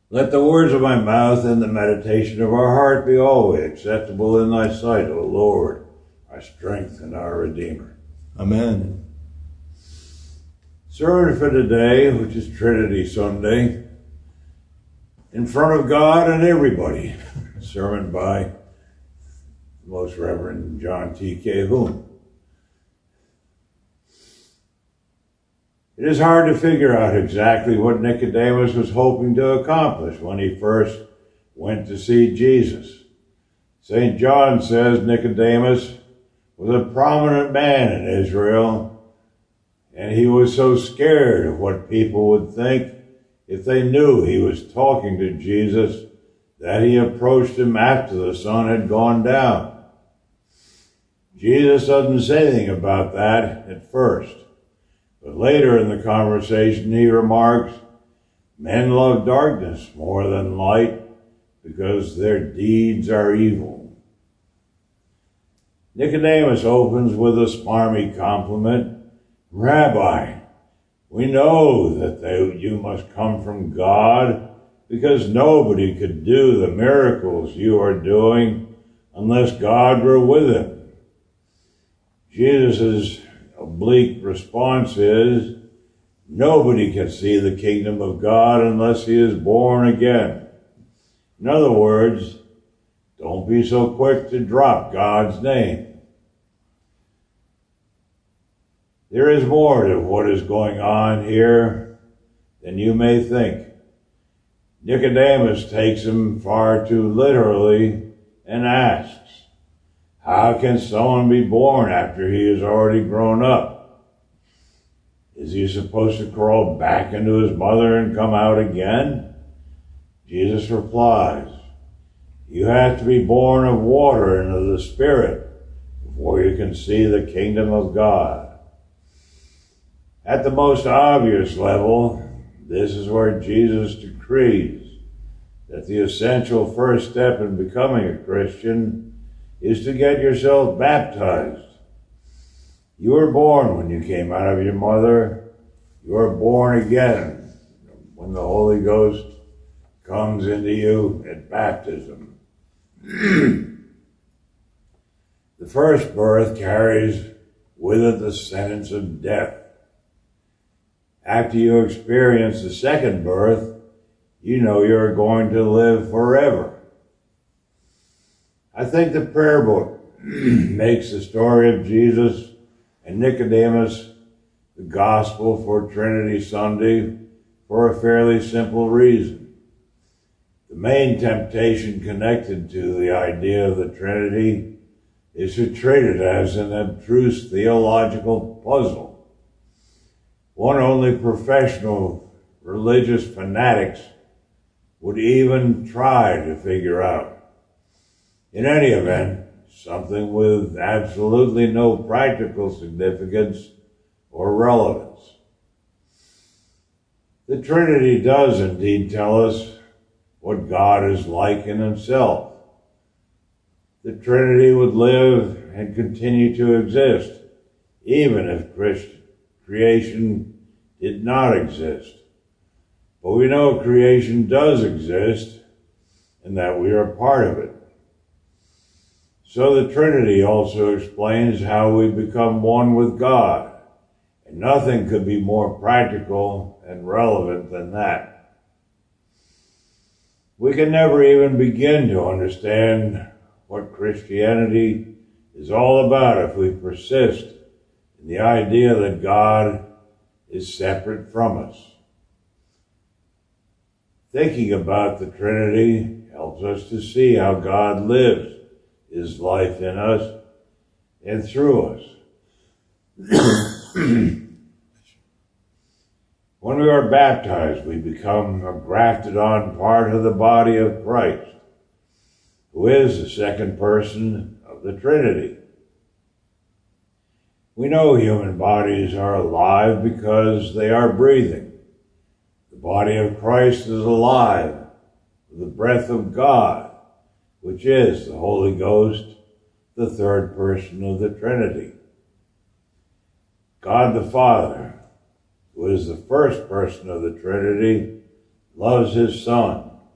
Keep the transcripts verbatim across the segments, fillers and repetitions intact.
Let the words of my mouth and the meditation of our heart be always acceptable in thy sight, O Lord, our strength and our Redeemer. Amen. Sermon for today, which is Trinity Sunday, in front of God and everybody. Sermon by the Most Reverend John T. Calhoun. It is hard to figure out exactly what Nicodemus was hoping to accomplish when he first went to see Jesus. Saint John says Nicodemus was a prominent man in Israel, and he was so scared of what people would think if they knew he was talking to Jesus that he approached him after the sun had gone down. Jesus doesn't say anything about that at first. But later in the conversation, he remarks, men love darkness more than light because their deeds are evil. Nicodemus opens with a smarmy compliment. Rabbi, we know that they, you must come from God because nobody could do the miracles you are doing unless God were with him. Jesus' oblique response is, nobody can see the kingdom of God unless he is born again. In other words, don't be so quick to drop God's name. There is more to what is going on here than you may think. Nicodemus takes him far too literally and asks, how can someone be born after he is already grown up? Is he supposed to crawl back into his mother and come out again? Jesus replies, you have to be born of water and of the Spirit before you can see the kingdom of God. At the most obvious level, this is where Jesus decrees that the essential first step in becoming a Christian is to get yourself baptized. You were born when you came out of your mother. You are born again when the Holy Ghost comes into you at baptism. The first birth carries with it the sentence of death. After you experience the second birth, you know you're going to live forever. I think the prayer book makes the story of Jesus and Nicodemus the gospel for Trinity Sunday for a fairly simple reason. The main temptation connected to the idea of the Trinity is to treat it as an abstruse theological puzzle. One only professional religious fanatics would even try to figure out. In any event, something with absolutely no practical significance or relevance. The Trinity does indeed tell us what God is like in himself. The Trinity would live and continue to exist, even if Christ- creation did not exist. But we know creation does exist, and that we are part of it. So the Trinity also explains how we become one with God, and nothing could be more practical and relevant than that. We can never even begin to understand what Christianity is all about if we persist in the idea that God is separate from us. Thinking about the Trinity helps us to see how God lives his life in us and through us. When we are baptized, we become a grafted on part of the body of Christ, who is the second person of the Trinity. We know human bodies are alive because they are breathing. The body of Christ is alive with the breath of God, which is the Holy Ghost, the third person of the Trinity. God the Father, who is the first person of the Trinity, loves his Son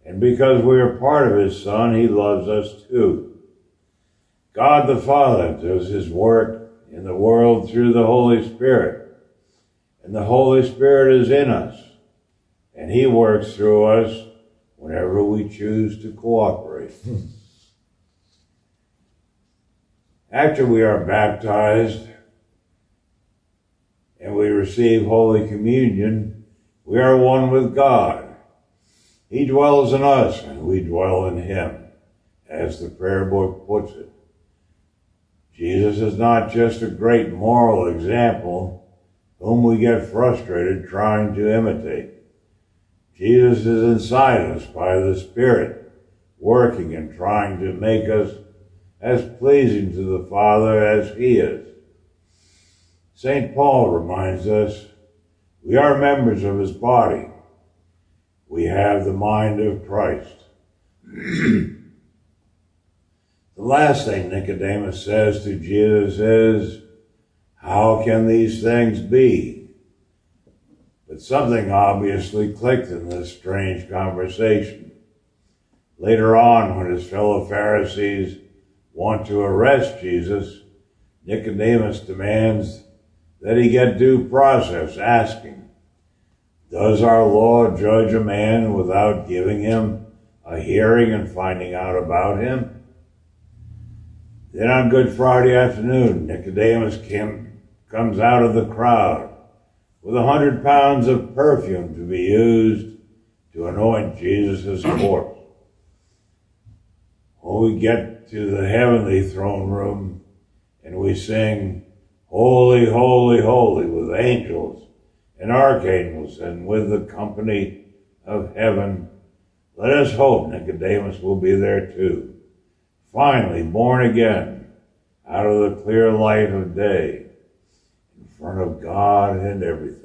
And because we are part of his Son, he loves us too. God the Father does his work in the world through the Holy Spirit. And the Holy Spirit is in us. And he works through us whenever we choose to cooperate. After we are baptized and we receive Holy Communion, we are one with God. He dwells in us and we dwell in him, as the prayer book puts it. Jesus is not just a great moral example whom we get frustrated trying to imitate. Jesus is inside us by the Spirit, working and trying to make us as pleasing to the Father as he is. Saint Paul reminds us we are members of his body. We have the mind of Christ. The last thing Nicodemus says to Jesus is, "How can these things be?" But something obviously clicked in this strange conversation. Later on, when his fellow Pharisees want to arrest Jesus, Nicodemus demands that he get due process, asking, "Does our law judge a man without giving him a hearing and finding out about him?" Then on Good Friday afternoon, Nicodemus came, comes out of the crowd with a hundred pounds of perfume to be used to anoint Jesus' corpse. When we get to the heavenly throne room and we sing, "Holy, holy, holy," with angels and archangels and with the company of heaven, let us hope Nicodemus will be there too, finally born again out of the clear light of day, in front of God and everything.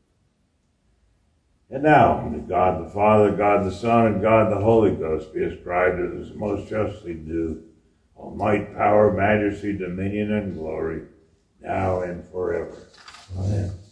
And now, to God the Father, God the Son, and God the Holy Ghost be ascribed as is most justly due, all might, power, majesty, dominion, and glory, now and forever. Amen.